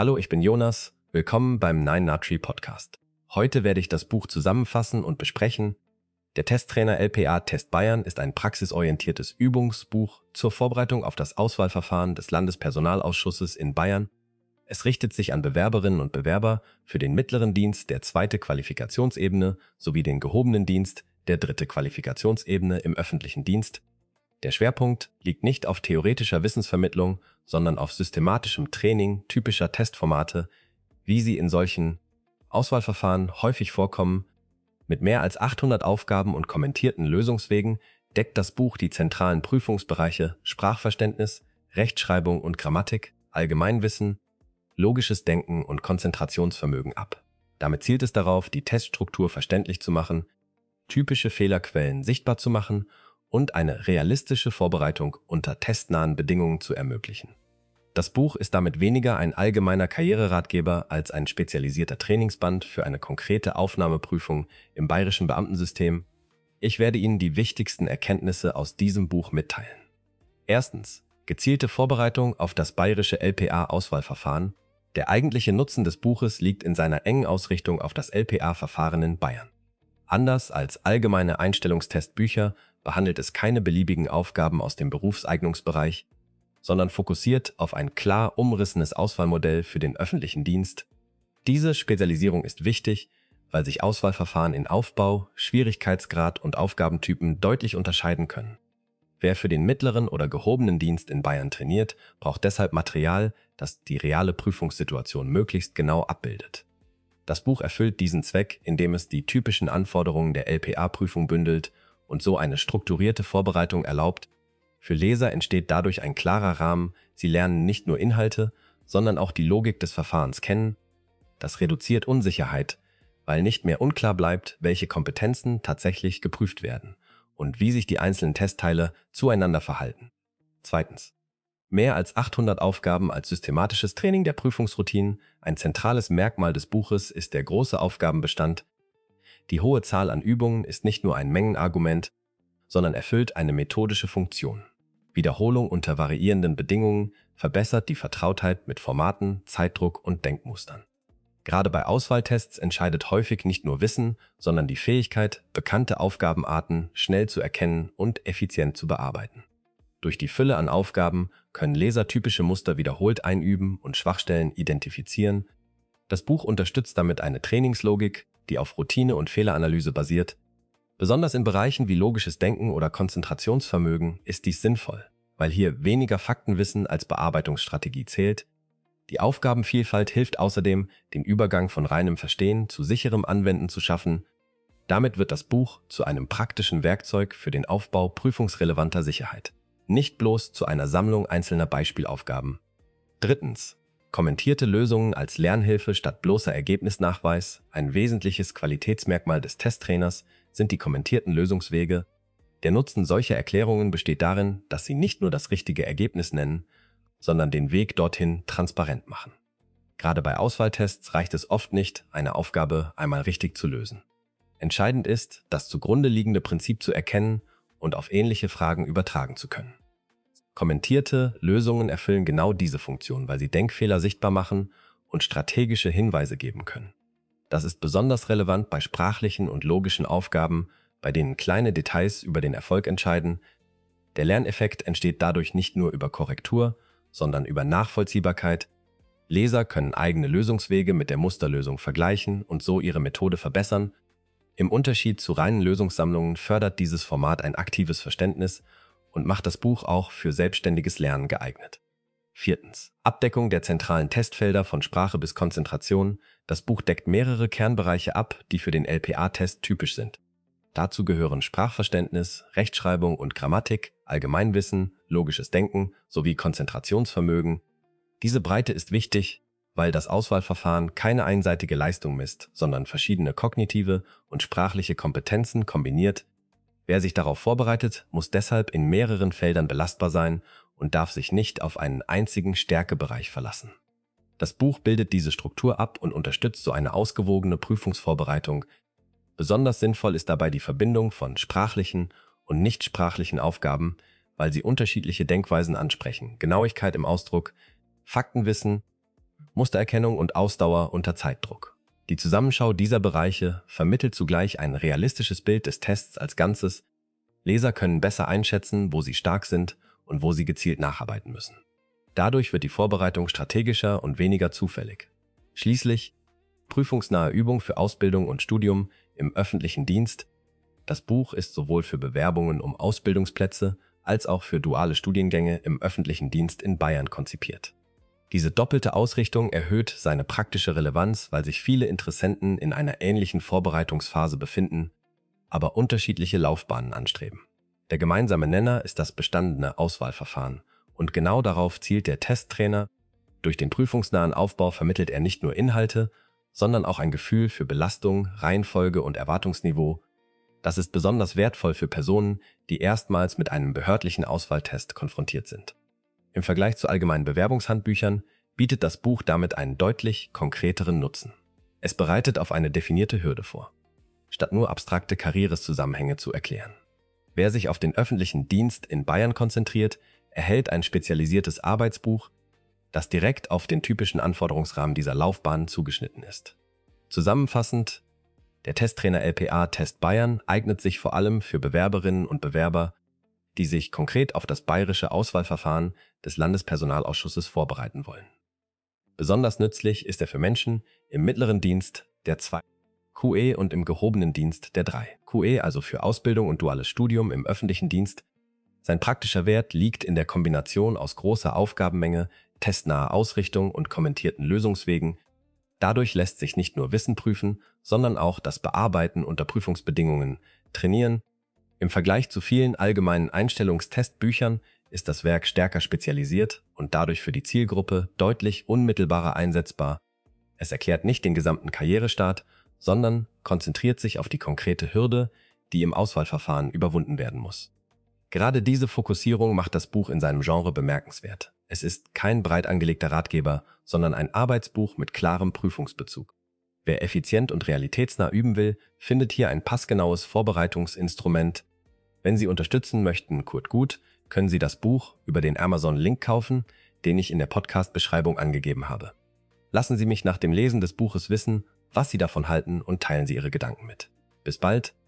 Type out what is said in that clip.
Hallo, ich bin Jonas. Willkommen beim 9-Nut-Tree Podcast. Heute werde ich das Buch zusammenfassen und besprechen. Der Testtrainer LPA Test Bayern ist ein praxisorientiertes Übungsbuch zur Vorbereitung auf das Auswahlverfahren des Landespersonalausschusses in Bayern. Es richtet sich an Bewerberinnen und Bewerber für den mittleren Dienst der 2. Qualifikationsebene sowie den gehobenen Dienst der 3. Qualifikationsebene im öffentlichen Dienst. Der Schwerpunkt liegt nicht auf theoretischer Wissensvermittlung, sondern auf systematischem Training typischer Testformate, wie sie in solchen Auswahlverfahren häufig vorkommen. Mit mehr als 800 Aufgaben und kommentierten Lösungswegen deckt das Buch die zentralen Prüfungsbereiche Sprachverständnis, Rechtschreibung und Grammatik, Allgemeinwissen, logisches Denken und Konzentrationsvermögen ab. Damit zielt es darauf, die Teststruktur verständlich zu machen, typische Fehlerquellen sichtbar zu machen und eine realistische Vorbereitung unter testnahen Bedingungen zu ermöglichen. Das Buch ist damit weniger ein allgemeiner Karriereratgeber als ein spezialisierter Trainingsband für eine konkrete Aufnahmeprüfung im bayerischen Beamtensystem. Ich werde Ihnen die wichtigsten Erkenntnisse aus diesem Buch mitteilen. Erstens: gezielte Vorbereitung auf das bayerische LPA-Auswahlverfahren. Der eigentliche Nutzen des Buches liegt in seiner engen Ausrichtung auf das LPA-Verfahren in Bayern. Anders als allgemeine Einstellungstestbücher behandelt es keine beliebigen Aufgaben aus dem Berufseignungsbereich, sondern fokussiert auf ein klar umrissenes Auswahlmodell für den öffentlichen Dienst. Diese Spezialisierung ist wichtig, weil sich Auswahlverfahren in Aufbau, Schwierigkeitsgrad und Aufgabentypen deutlich unterscheiden können. Wer für den mittleren oder gehobenen Dienst in Bayern trainiert, braucht deshalb Material, das die reale Prüfungssituation möglichst genau abbildet. Das Buch erfüllt diesen Zweck, indem es die typischen Anforderungen der LPA-Prüfung bündelt und so eine strukturierte Vorbereitung erlaubt. Für Leser entsteht dadurch ein klarer Rahmen, sie lernen nicht nur Inhalte, sondern auch die Logik des Verfahrens kennen. Das reduziert Unsicherheit, weil nicht mehr unklar bleibt, welche Kompetenzen tatsächlich geprüft werden und wie sich die einzelnen Testteile zueinander verhalten. Zweitens: mehr als 800 Aufgaben als systematisches Training der Prüfungsroutinen. Ein zentrales Merkmal des Buches ist der große Aufgabenbestand. Die hohe Zahl an Übungen ist nicht nur ein Mengenargument, sondern erfüllt eine methodische Funktion. Wiederholung unter variierenden Bedingungen verbessert die Vertrautheit mit Formaten, Zeitdruck und Denkmustern. Gerade bei Auswahltests entscheidet häufig nicht nur Wissen, sondern die Fähigkeit, bekannte Aufgabenarten schnell zu erkennen und effizient zu bearbeiten. Durch die Fülle an Aufgaben können Leser typische Muster wiederholt einüben und Schwachstellen identifizieren. Das Buch unterstützt damit eine Trainingslogik, die auf Routine und Fehleranalyse basiert. Besonders in Bereichen wie logisches Denken oder Konzentrationsvermögen ist dies sinnvoll, weil hier weniger Faktenwissen als Bearbeitungsstrategie zählt. Die Aufgabenvielfalt hilft außerdem, den Übergang von reinem Verstehen zu sicherem Anwenden zu schaffen. Damit wird das Buch zu einem praktischen Werkzeug für den Aufbau prüfungsrelevanter Sicherheit, nicht bloß zu einer Sammlung einzelner Beispielaufgaben. Drittens: kommentierte Lösungen als Lernhilfe statt bloßer Ergebnisnachweis. Ein wesentliches Qualitätsmerkmal des Testtrainers sind die kommentierten Lösungswege. Der Nutzen solcher Erklärungen besteht darin, dass sie nicht nur das richtige Ergebnis nennen, sondern den Weg dorthin transparent machen. Gerade bei Auswahltests reicht es oft nicht, eine Aufgabe einmal richtig zu lösen. Entscheidend ist, das zugrunde liegende Prinzip zu erkennen und auf ähnliche Fragen übertragen zu können. Kommentierte Lösungen erfüllen genau diese Funktion, weil sie Denkfehler sichtbar machen und strategische Hinweise geben können. Das ist besonders relevant bei sprachlichen und logischen Aufgaben, bei denen kleine Details über den Erfolg entscheiden. Der Lerneffekt entsteht dadurch nicht nur über Korrektur, sondern über Nachvollziehbarkeit. Leser können eigene Lösungswege mit der Musterlösung vergleichen und so ihre Methode verbessern. Im Unterschied zu reinen Lösungssammlungen fördert dieses Format ein aktives Verständnis und macht das Buch auch für selbstständiges Lernen geeignet. Viertens: Abdeckung der zentralen Testfelder von Sprache bis Konzentration. Das Buch deckt mehrere Kernbereiche ab, die für den LPA-Test typisch sind. Dazu gehören Sprachverständnis, Rechtschreibung und Grammatik, Allgemeinwissen, logisches Denken sowie Konzentrationsvermögen. Diese Breite ist wichtig, weil das Auswahlverfahren keine einseitige Leistung misst, sondern verschiedene kognitive und sprachliche Kompetenzen kombiniert. Wer sich darauf vorbereitet, muss deshalb in mehreren Feldern belastbar sein und darf sich nicht auf einen einzigen Stärkebereich verlassen. Das Buch bildet diese Struktur ab und unterstützt so eine ausgewogene Prüfungsvorbereitung. Besonders sinnvoll ist dabei die Verbindung von sprachlichen und nichtsprachlichen Aufgaben, weil sie unterschiedliche Denkweisen ansprechen. Genauigkeit im Ausdruck, Faktenwissen Mustererkennung und Ausdauer unter Zeitdruck. Die Zusammenschau dieser Bereiche vermittelt zugleich ein realistisches Bild des Tests als Ganzes. Leser können besser einschätzen, wo sie stark sind und wo sie gezielt nacharbeiten müssen. Dadurch wird die Vorbereitung strategischer und weniger zufällig. Schließlich prüfungsnahe Übung für Ausbildung und Studium im öffentlichen Dienst. Das Buch ist sowohl für Bewerbungen um Ausbildungsplätze als auch für duale Studiengänge im öffentlichen Dienst in Bayern konzipiert. Diese doppelte Ausrichtung erhöht seine praktische Relevanz, weil sich viele Interessenten in einer ähnlichen Vorbereitungsphase befinden, aber unterschiedliche Laufbahnen anstreben. Der gemeinsame Nenner ist das bestandene Auswahlverfahren und genau darauf zielt der Testtrainer. Durch den prüfungsnahen Aufbau vermittelt er nicht nur Inhalte, sondern auch ein Gefühl für Belastung, Reihenfolge und Erwartungsniveau. Das ist besonders wertvoll für Personen, die erstmals mit einem behördlichen Auswahltest konfrontiert sind. Im Vergleich zu allgemeinen Bewerbungshandbüchern bietet das Buch damit einen deutlich konkreteren Nutzen. Es bereitet auf eine definierte Hürde vor, statt nur abstrakte Karrierezusammenhänge zu erklären. Wer sich auf den öffentlichen Dienst in Bayern konzentriert, erhält ein spezialisiertes Arbeitsbuch, das direkt auf den typischen Anforderungsrahmen dieser Laufbahn zugeschnitten ist. Zusammenfassend, der Testtrainer LPA Test Bayern eignet sich vor allem für Bewerberinnen und Bewerber, die sich konkret auf das bayerische Auswahlverfahren des Landespersonalausschusses vorbereiten wollen. Besonders nützlich ist er für Menschen im mittleren Dienst der 2 QE und im gehobenen Dienst der 3 QE, also für Ausbildung und duales Studium im öffentlichen Dienst. Sein praktischer Wert liegt in der Kombination aus großer Aufgabenmenge, testnaher Ausrichtung und kommentierten Lösungswegen. Dadurch lässt sich nicht nur Wissen prüfen, sondern auch das Bearbeiten unter Prüfungsbedingungen trainieren. Im Vergleich zu vielen allgemeinen Einstellungstestbüchern ist das Werk stärker spezialisiert und dadurch für die Zielgruppe deutlich unmittelbarer einsetzbar. Es erklärt nicht den gesamten Karrierestart, sondern konzentriert sich auf die konkrete Hürde, die im Auswahlverfahren überwunden werden muss. Gerade diese Fokussierung macht das Buch in seinem Genre bemerkenswert. Es ist kein breit angelegter Ratgeber, sondern ein Arbeitsbuch mit klarem Prüfungsbezug. Wer effizient und realitätsnah üben will, findet hier ein passgenaues Vorbereitungsinstrument. Wenn Sie unterstützen möchten, Gut, können Sie das Buch über den Amazon-Link kaufen, den ich in der Podcast-Beschreibung angegeben habe. Lassen Sie mich nach dem Lesen des Buches wissen, was Sie davon halten und teilen Sie Ihre Gedanken mit. Bis bald!